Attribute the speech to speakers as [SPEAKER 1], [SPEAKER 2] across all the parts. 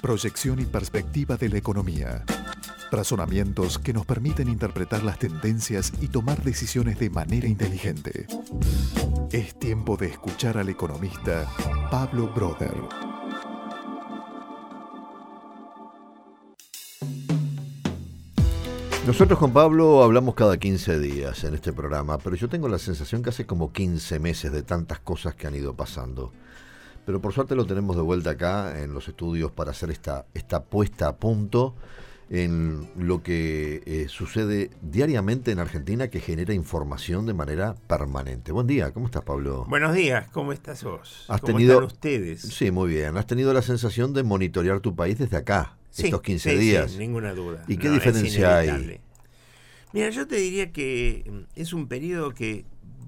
[SPEAKER 1] proyección y perspectiva de la economía. Razonamientos que nos permiten interpretar las tendencias y tomar decisiones de manera inteligente. Es tiempo de escuchar al economista Pablo Broder.
[SPEAKER 2] Nosotros con Pablo hablamos cada 15 días en este programa, pero yo tengo la sensación que hace como 15 meses de tantas cosas que han ido pasando. Pero por suerte lo tenemos de vuelta acá en los estudios para hacer esta puesta a punto en lo que sucede diariamente en Argentina, que genera información de manera permanente. Buen día, ¿cómo estás, Pablo?
[SPEAKER 3] Buenos días, ¿cómo estás vos?
[SPEAKER 2] ¿Cómo
[SPEAKER 3] están ustedes?
[SPEAKER 2] Sí, muy bien. ¿Has tenido la sensación de monitorear tu país desde acá, estos 15 días?
[SPEAKER 3] Sí, ninguna duda.
[SPEAKER 2] ¿Y qué diferencia hay?
[SPEAKER 3] Mira, yo te diría que es un periodo que,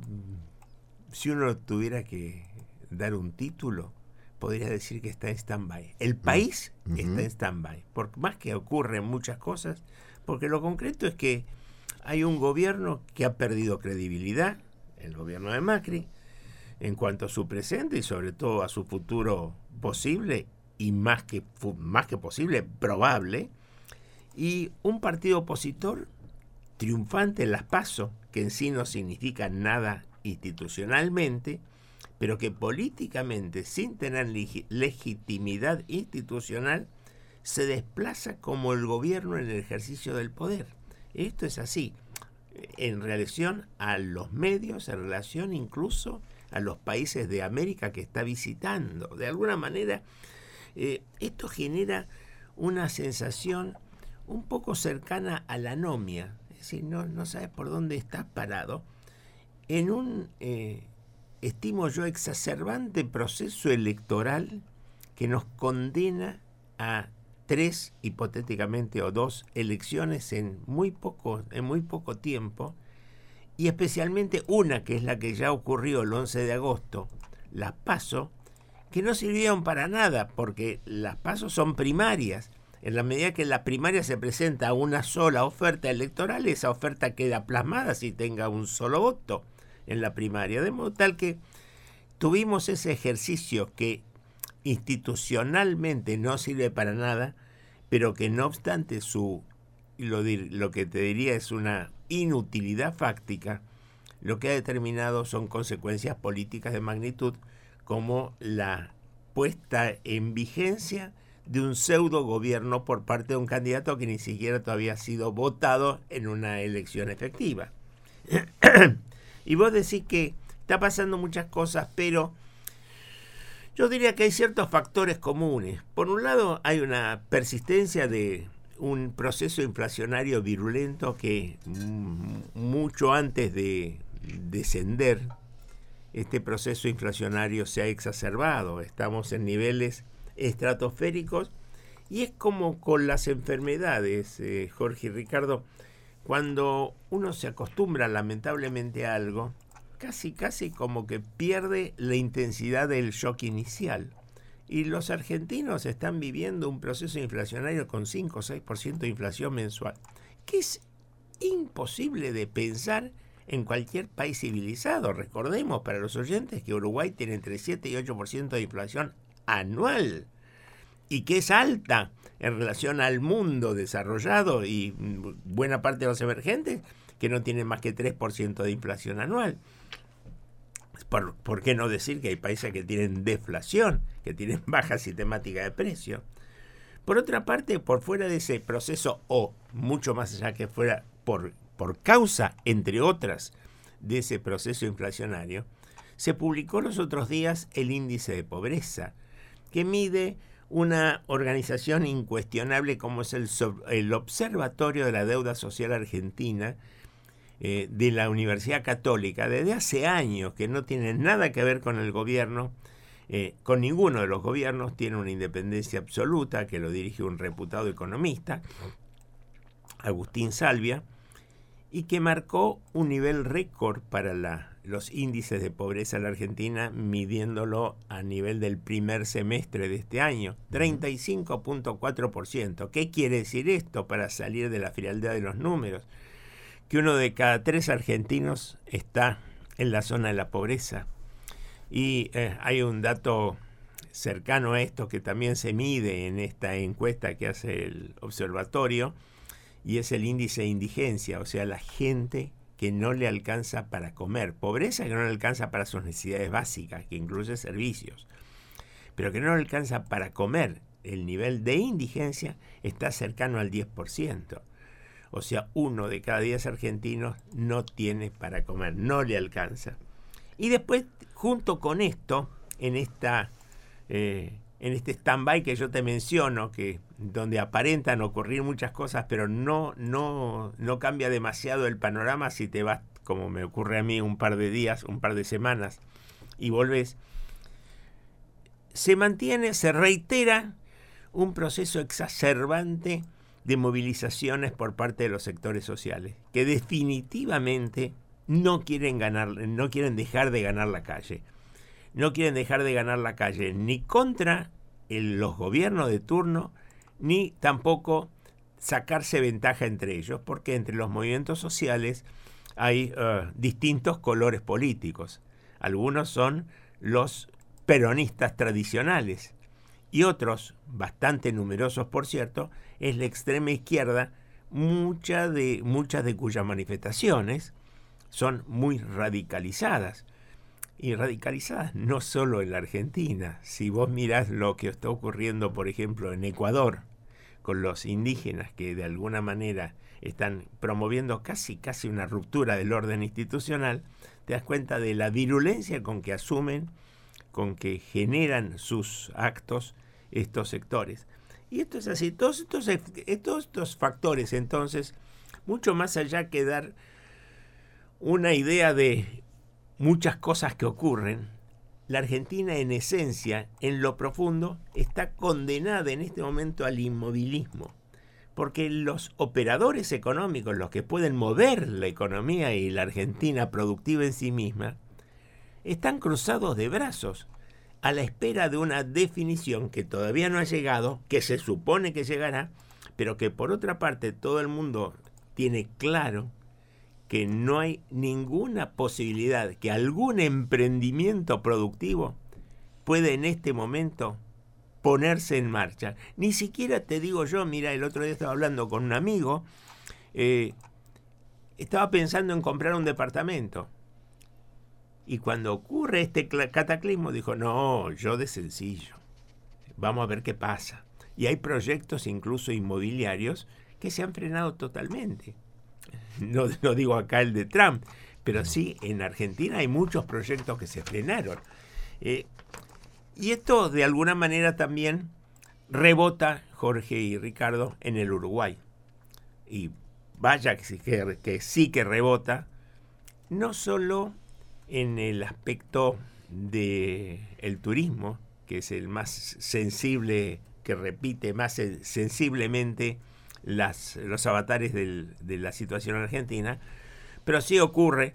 [SPEAKER 3] si uno tuviera que dar un título, podría decir que está en stand-by. El país está en stand-by. Por más que ocurren muchas cosas, porque lo concreto es que hay un gobierno que ha perdido credibilidad, el gobierno de Macri, en cuanto a su presente y sobre todo a su futuro posible y más que posible, probable, y un partido opositor triunfante en las PASO, que en sí no significa nada institucionalmente, pero que políticamente, sin tener legitimidad institucional, se desplaza como el gobierno en el ejercicio del poder. Esto es así, en relación a los medios, en relación incluso a los países de América que está visitando. De alguna manera, esto genera una sensación un poco cercana a la anomia, es decir, no sabes por dónde estás parado, en un estimo yo exacerbante proceso electoral que nos condena a 3, hipotéticamente, o 2 elecciones en muy poco tiempo, y especialmente una que es la que ya ocurrió el 11 de agosto, las PASO, que no sirvieron para nada, porque las PASO son primarias. En la medida que en la primaria se presenta una sola oferta electoral, esa oferta queda plasmada si tenga un solo voto en la primaria, de modo tal que tuvimos ese ejercicio que institucionalmente no sirve para nada, pero que no obstante lo que te diría es una inutilidad fáctica, lo que ha determinado son consecuencias políticas de magnitud, como la puesta en vigencia de un pseudo gobierno por parte de un candidato que ni siquiera todavía ha sido votado en una elección efectiva. Y vos decís que está pasando muchas cosas, pero yo diría que hay ciertos factores comunes. Por un lado, hay una persistencia de un proceso inflacionario virulento que mucho antes de descender, este proceso inflacionario se ha exacerbado. Estamos en niveles estratosféricos y es como con las enfermedades, Jorge y Ricardo. Cuando uno se acostumbra lamentablemente a algo, casi como que pierde la intensidad del shock inicial. Y los argentinos están viviendo un proceso inflacionario con 5 o 6% de inflación mensual, que es imposible de pensar en cualquier país civilizado. Recordemos para los oyentes que Uruguay tiene entre 7 y 8% de inflación anual, y que es alta en relación al mundo desarrollado y buena parte de los emergentes, que no tienen más que 3% de inflación anual. ¿Por qué no decir que hay países que tienen deflación, que tienen baja sistemática de precio? Por otra parte, por fuera de ese proceso, o mucho más allá que fuera por causa, entre otras, de ese proceso inflacionario, se publicó los otros días el índice de pobreza, que mide una organización incuestionable como es el Observatorio de la Deuda Social Argentina, de la Universidad Católica, desde hace años, que no tiene nada que ver con el gobierno, con ninguno de los gobiernos, tiene una independencia absoluta, que lo dirige un reputado economista, Agustín Salvia, y que marcó un nivel récord para los índices de pobreza en la Argentina, midiéndolo a nivel del primer semestre de este año, 35.4%. ¿Qué quiere decir esto para salir de la frialdad de los números? Que 1 de cada 3 argentinos está en la zona de la pobreza. Y hay un dato cercano a esto que también se mide en esta encuesta que hace el observatorio, y es el índice de indigencia, o sea, la gente que no le alcanza para comer, pobreza que no le alcanza para sus necesidades básicas, que incluye servicios, pero que no le alcanza para comer. El nivel de indigencia está cercano al 10%. O sea, 1 de cada 10 argentinos no tiene para comer, no le alcanza. Y después, junto con esto, en este stand-by que yo te menciono, que donde aparentan ocurrir muchas cosas, pero no cambia demasiado el panorama si te vas, como me ocurre a mí, un par de días, un par de semanas, y volvés, se reitera un proceso exacerbante de movilizaciones por parte de los sectores sociales, que definitivamente no quieren dejar de ganar la calle. No quieren dejar de ganar la calle ni contra los gobiernos de turno, ni tampoco sacarse ventaja entre ellos, porque entre los movimientos sociales hay distintos colores políticos. Algunos son los peronistas tradicionales y otros, bastante numerosos por cierto, es la extrema izquierda, muchas de cuyas manifestaciones son muy radicalizadas. Y radicalizadas no solo en la Argentina. Si vos mirás lo que está ocurriendo, por ejemplo, en Ecuador, con los indígenas que de alguna manera están promoviendo casi una ruptura del orden institucional, te das cuenta de la virulencia con que asumen, con que generan sus actos estos sectores. Y esto es así. Todos estos factores, entonces, mucho más allá que dar una idea de muchas cosas que ocurren, la Argentina en esencia, en lo profundo, está condenada en este momento al inmovilismo, porque los operadores económicos, los que pueden mover la economía y la Argentina productiva en sí misma, están cruzados de brazos a la espera de una definición que todavía no ha llegado, que se supone que llegará, pero que por otra parte todo el mundo tiene claro que no hay ninguna posibilidad que algún emprendimiento productivo puede en este momento ponerse en marcha. Ni siquiera te digo yo, mira, el otro día estaba hablando con un amigo, estaba pensando en comprar un departamento. Y cuando ocurre este cataclismo, dijo, no, yo de sencillo, vamos a ver qué pasa. Y hay proyectos incluso inmobiliarios que se han frenado totalmente. No digo acá el de Trump, pero sí en Argentina hay muchos proyectos que se frenaron. Y esto de alguna manera también rebota, Jorge y Ricardo, en el Uruguay. Y vaya que sí que rebota, no solo en el aspecto del turismo, que es el más sensible, que repite más sensiblemente los avatares de la situación argentina, pero sí ocurre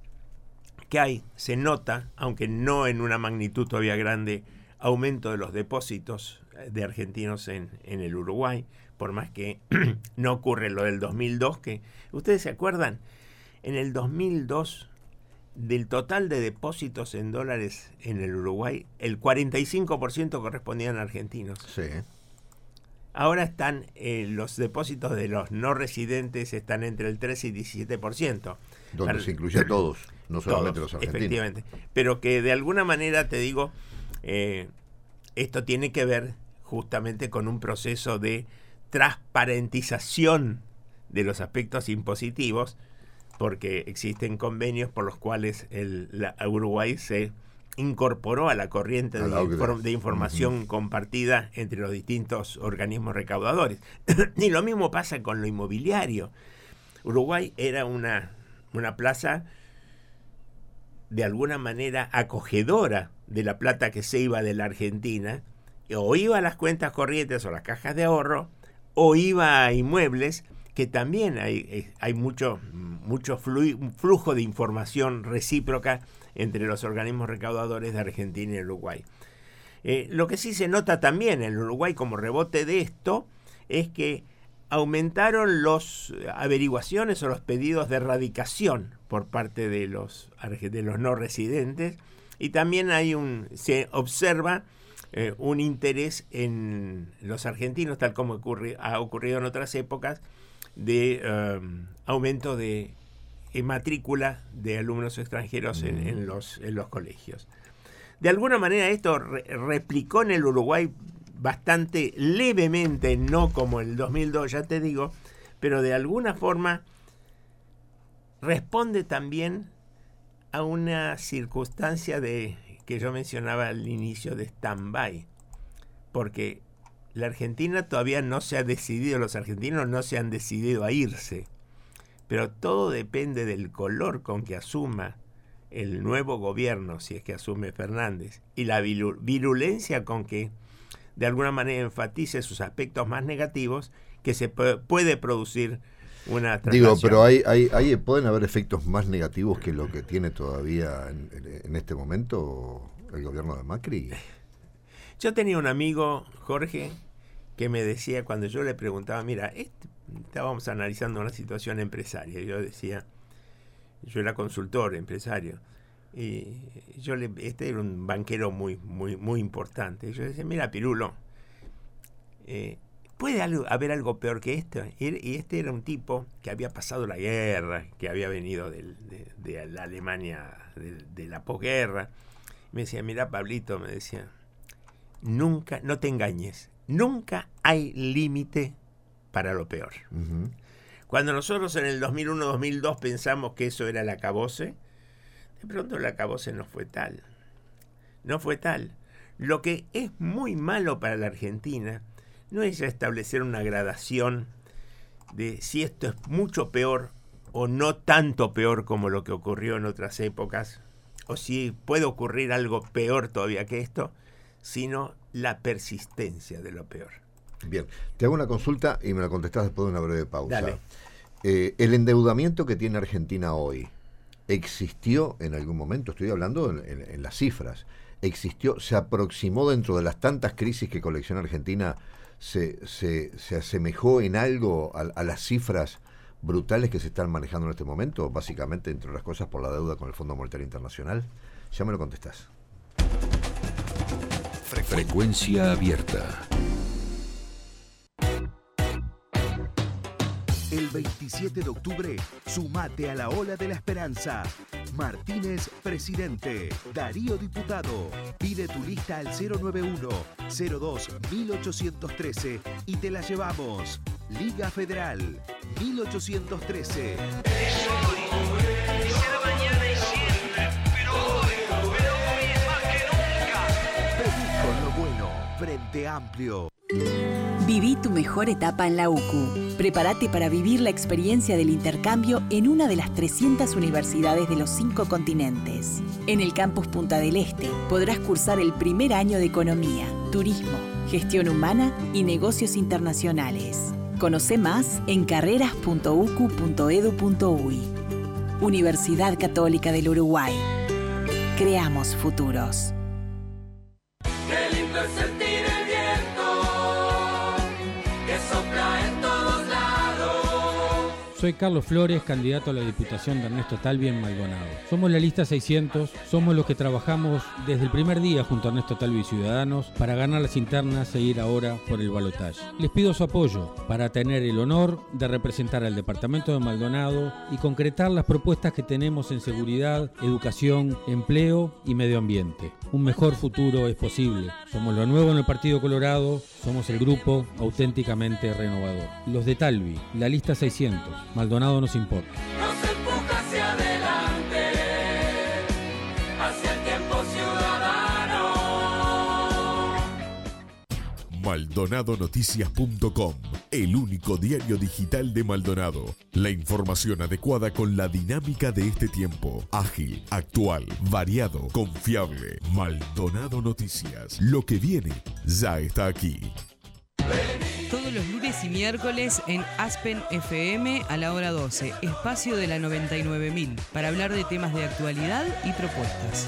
[SPEAKER 3] que se nota, aunque no en una magnitud todavía grande, aumento de los depósitos de argentinos en el Uruguay, por más que no ocurre lo del 2002, que ustedes se acuerdan, en el 2002 del total de depósitos en dólares en el Uruguay, el 45% correspondían a argentinos.
[SPEAKER 2] Sí.
[SPEAKER 3] Ahora están los depósitos de los no residentes están entre el 13 y 17%.
[SPEAKER 2] Donde se incluye a todos, no solamente
[SPEAKER 3] todos,
[SPEAKER 2] los argentinos.
[SPEAKER 3] Efectivamente. Pero que de alguna manera, te digo, esto tiene que ver justamente con un proceso de transparentización de los aspectos impositivos, porque existen convenios por los cuales Uruguay se incorporó a la corriente de información compartida entre los distintos organismos recaudadores. Y lo mismo pasa con lo inmobiliario. Uruguay era una plaza de alguna manera acogedora de la plata que se iba de la Argentina, o iba a las cuentas corrientes o las cajas de ahorro, o iba a inmuebles, que también hay mucho flujo de información recíproca entre los organismos recaudadores de Argentina y Uruguay. Lo que sí se nota también en Uruguay como rebote de esto es que aumentaron las averiguaciones o los pedidos de erradicación por parte de los no residentes, y también se observa un interés en los argentinos, tal como ha ocurrido en otras épocas, de aumento de matrícula de alumnos extranjeros en los colegios. De alguna manera esto replicó en el Uruguay bastante levemente, no como el 2002, ya te digo, pero de alguna forma responde también a una circunstancia que yo mencionaba al inicio de stand-by, porque la Argentina todavía no se ha decidido, los argentinos no se han decidido a irse, pero todo depende del color con que asuma el nuevo gobierno, si es que asume Fernández, y la virulencia con que de alguna manera enfatice sus aspectos más negativos, que se puede producir una traslación.
[SPEAKER 2] Digo, pero hay pueden haber efectos más negativos que lo que tiene todavía en este momento el gobierno de Macri.
[SPEAKER 3] Yo tenía un amigo, Jorge, que me decía, cuando yo le preguntaba, mira, estábamos analizando una situación empresaria, yo decía, yo era consultor empresario, y este era un banquero muy, muy, muy importante, y yo decía, mira, Pirulo, ¿puede haber algo peor que esto? Y este era un tipo que había pasado la guerra, que había venido de la Alemania de la posguerra. Me decía, mira, Pablito, me decía, nunca, no te engañes, nunca hay límite para lo peor. Uh-huh. Cuando nosotros en el 2001-2002 pensamos que eso era el acabose, de pronto el acabose no fue tal. No fue tal. Lo que es muy malo para la Argentina no es ya establecer una gradación de si esto es mucho peor o no tanto peor como lo que ocurrió en otras épocas, o si puede ocurrir algo peor todavía que esto, sino la persistencia de lo peor.
[SPEAKER 2] Bien, te hago una consulta y me la contestás después de una breve pausa.
[SPEAKER 3] Dale.
[SPEAKER 2] El endeudamiento que tiene Argentina hoy, ¿existió en algún momento? Estoy hablando en las cifras. ¿Existió, se aproximó dentro de las tantas crisis que colecciona Argentina, se asemejó en algo a las cifras brutales que se están manejando en este momento? Básicamente, entre otras cosas, por la deuda con el Fondo Monetario Internacional. Ya me lo contestás.
[SPEAKER 4] Frecuencia abierta.
[SPEAKER 5] El 27 de octubre, sumate a la ola de la esperanza. Martínez, presidente. Darío, diputado. Pide tu lista al 091-02-1813 y te la llevamos. Liga Federal, 1813. Pedí con lo bueno, Frente Amplio.
[SPEAKER 6] Viví tu mejor etapa en la UCU. Prepárate para vivir la experiencia del intercambio en una de las 300 universidades de los 5 continentes. En el campus Punta del Este podrás cursar el primer año de Economía, Turismo, Gestión Humana y Negocios Internacionales. Conoce más en carreras.ucu.edu.uy. Universidad Católica del Uruguay. Creamos futuros.
[SPEAKER 7] Qué lindo es sentir el viento que sopla en todos lados.
[SPEAKER 8] Soy Carlos Flores, candidato a la Diputación de Ernesto Talvi en Maldonado. Somos la lista 600, somos los que trabajamos desde el primer día junto a Ernesto Talvi y Ciudadanos para ganar las internas e ir ahora por el balotaje. Les pido su apoyo para tener el honor de representar al departamento de Maldonado y concretar las propuestas que tenemos en seguridad, educación, empleo y medio ambiente. Un mejor futuro es posible. Somos lo nuevo en el Partido Colorado, somos el grupo auténticamente renovador. Los de Talvi, la lista 600. Maldonado nos importa.
[SPEAKER 7] Nos empuja hacia adelante, hacia el tiempo ciudadano.
[SPEAKER 9] MaldonadoNoticias.com, el único diario digital de Maldonado. La información adecuada con la dinámica de este tiempo. Ágil, actual, variado, confiable. Maldonado Noticias. Lo que viene ya está aquí.
[SPEAKER 10] Todos los lunes y miércoles en Aspen FM a la hora 12, espacio de la 99.000, para hablar de temas de actualidad y propuestas.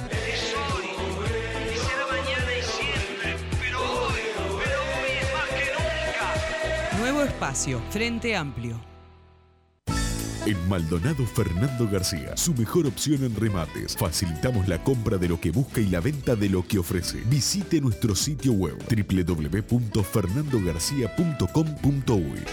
[SPEAKER 10] Nuevo espacio, Frente Amplio.
[SPEAKER 9] En Maldonado Fernando García, su mejor opción en remates. Facilitamos la compra de lo que busca y la venta de lo que ofrece. Visite nuestro sitio web www.fernandogarcia.com.uy.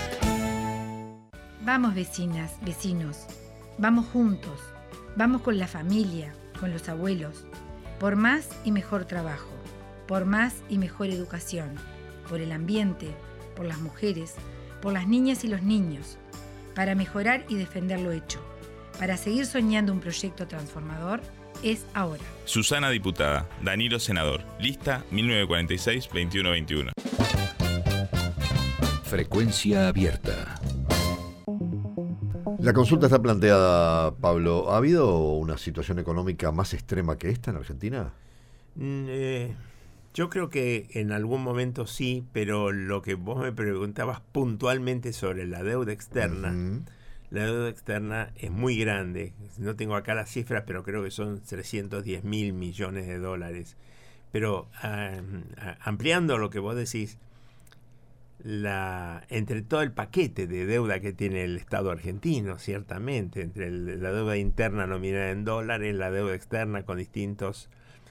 [SPEAKER 11] Vamos, vecinas, vecinos. Vamos juntos. Vamos con la familia, con los abuelos. Por más y mejor trabajo. Por más y mejor educación. Por el ambiente, por las mujeres, por las niñas y los niños. Para mejorar y defender lo hecho. Para seguir soñando un proyecto transformador, es ahora.
[SPEAKER 12] Susana diputada, Danilo senador. Lista 1946-2121.
[SPEAKER 4] Frecuencia abierta.
[SPEAKER 2] La consulta está planteada, Pablo. ¿Ha habido una situación económica más extrema que esta en Argentina?
[SPEAKER 3] Yo creo que en algún momento sí, pero lo que vos me preguntabas puntualmente sobre la deuda externa, la deuda externa es muy grande. No tengo acá las cifras, pero creo que son 310 mil millones de dólares. Pero ampliando lo que vos decís, entre todo el paquete de deuda que tiene el Estado argentino, ciertamente, entre la deuda interna nominada en dólares, la deuda externa con distintos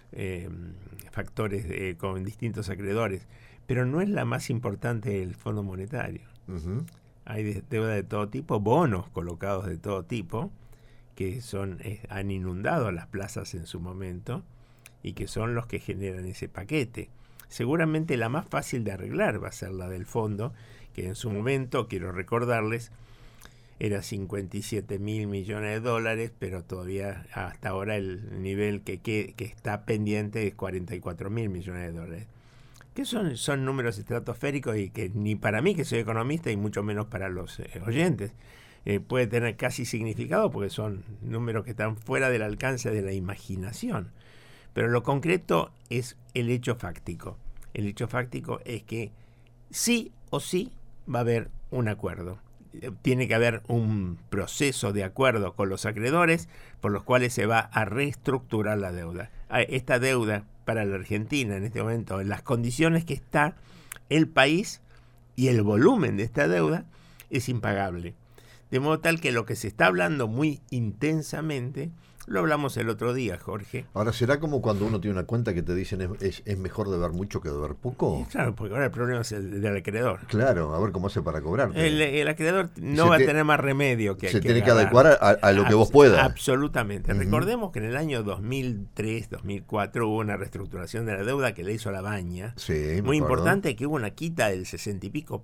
[SPEAKER 3] factores, con distintos acreedores, pero no es la más importante el Fondo Monetario. Hay deuda de todo tipo, bonos colocados de todo tipo, que han inundado las plazas en su momento y que son los que generan ese paquete. Seguramente la más fácil de arreglar va a ser la del fondo, que en su momento, quiero recordarles, era 57 mil millones de dólares, pero todavía hasta ahora el nivel que está pendiente es 44 mil millones de dólares. Que son números estratosféricos y que ni para mí, que soy economista, y mucho menos para los oyentes, puede tener casi significado, porque son números que están fuera del alcance de la imaginación. Pero lo concreto es el hecho fáctico. El hecho fáctico es que sí o sí va a haber un acuerdo. Tiene que haber un proceso de acuerdo con los acreedores por los cuales se va a reestructurar la deuda. Esta deuda para la Argentina en este momento, en las condiciones que está el país y el volumen de esta deuda, es impagable. De modo tal que lo que se está hablando muy intensamente, lo hablamos el otro día, Jorge.
[SPEAKER 2] Ahora, ¿será como cuando uno tiene una cuenta que te dicen es mejor deber mucho que deber poco?
[SPEAKER 3] Claro, porque ahora el problema es el del acreedor.
[SPEAKER 2] Claro, a ver cómo hace para cobrar.
[SPEAKER 3] El acreedor no va a tener más remedio que...
[SPEAKER 2] Se tiene que adecuar a lo que vos puedas.
[SPEAKER 3] Absolutamente. Recordemos que en el año 2003, 2004 hubo una reestructuración de la deuda que le hizo la Baña.
[SPEAKER 2] Sí,
[SPEAKER 3] muy importante, que hubo una quita del 60 y pico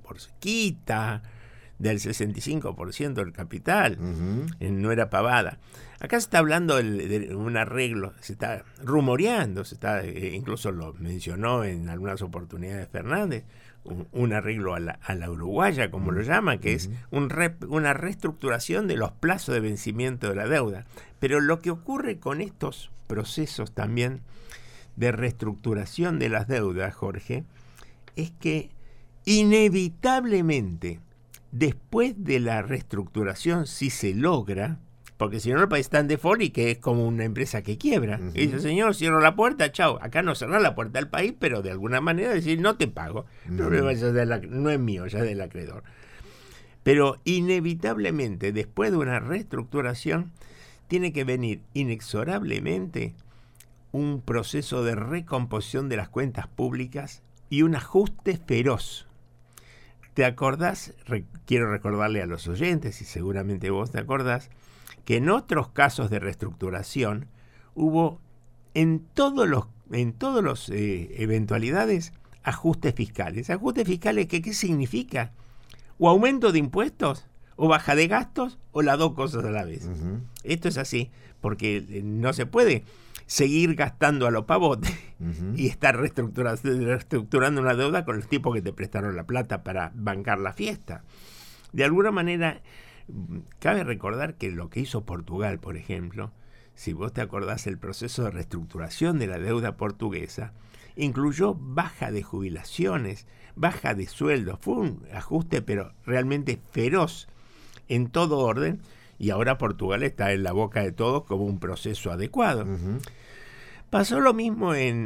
[SPEAKER 3] del 65% del capital. No era pavada. Acá se está hablando de un arreglo, se está rumoreando, incluso lo mencionó en algunas oportunidades Fernández, un arreglo a la uruguaya, como lo llaman, que es una reestructuración de los plazos de vencimiento de la deuda. Pero lo que ocurre con estos procesos también de reestructuración de las deudas, Jorge, es que inevitablemente, después de la reestructuración, si se logra, porque si no el país está en default y que es como una empresa que quiebra. Y dice, señor, cierro la puerta, chao. Acá no cerrar la puerta al país, pero de alguna manera decir, no te pago. El problema no es mío, ya es del acreedor. Pero inevitablemente, después de una reestructuración, tiene que venir inexorablemente un proceso de recomposición de las cuentas públicas y un ajuste feroz. ¿Te acordás? Quiero recordarle a los oyentes, y seguramente vos te acordás, que en otros casos de reestructuración hubo en todos los eventualidades ajustes fiscales. ¿Ajustes fiscales qué significa? O aumento de impuestos, o baja de gastos, o las dos cosas a la vez. Esto es así, porque no se puede seguir gastando a lo pavote y estar reestructurando una deuda con los tipos que te prestaron la plata para bancar la fiesta. De alguna manera, cabe recordar que lo que hizo Portugal, por ejemplo, si vos te acordás, el proceso de reestructuración de la deuda portuguesa incluyó baja de jubilaciones, baja de sueldos. Fue un ajuste, pero realmente feroz en todo orden, y ahora Portugal está en la boca de todos como un proceso adecuado. Pasó lo mismo en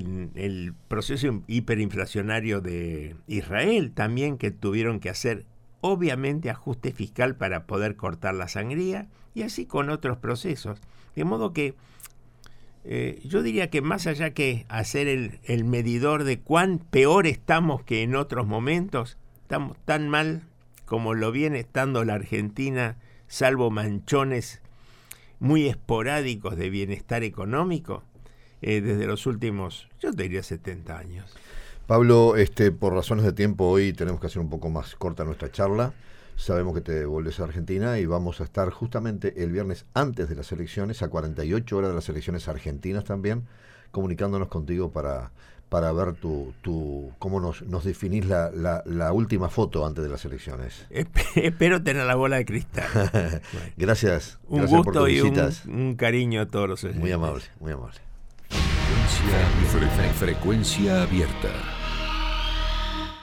[SPEAKER 3] el proceso hiperinflacionario de Israel también, que tuvieron que hacer obviamente ajuste fiscal para poder cortar la sangría, y así con otros procesos. De modo que yo diría que más allá que hacer el medidor de cuán peor estamos que en otros momentos, estamos tan mal como lo viene estando la Argentina, salvo manchones muy esporádicos de bienestar económico, desde los últimos, yo te diría 70 años.
[SPEAKER 2] Pablo, por razones de tiempo hoy tenemos que hacer un poco más corta nuestra charla. Sabemos que te volvés a Argentina y vamos a estar justamente el viernes antes de las elecciones, a 48 horas de las elecciones argentinas también, comunicándonos contigo para ver cómo nos definís la última foto antes de las elecciones.
[SPEAKER 3] Espero tener la bola de cristal. Bueno.
[SPEAKER 2] Gracias.
[SPEAKER 3] Un
[SPEAKER 2] gracias
[SPEAKER 3] gusto
[SPEAKER 2] por tus
[SPEAKER 3] y
[SPEAKER 2] visitas.
[SPEAKER 3] un cariño a todos los oyentes.
[SPEAKER 2] Muy amable, muy amable.
[SPEAKER 4] Frecuencia abierta.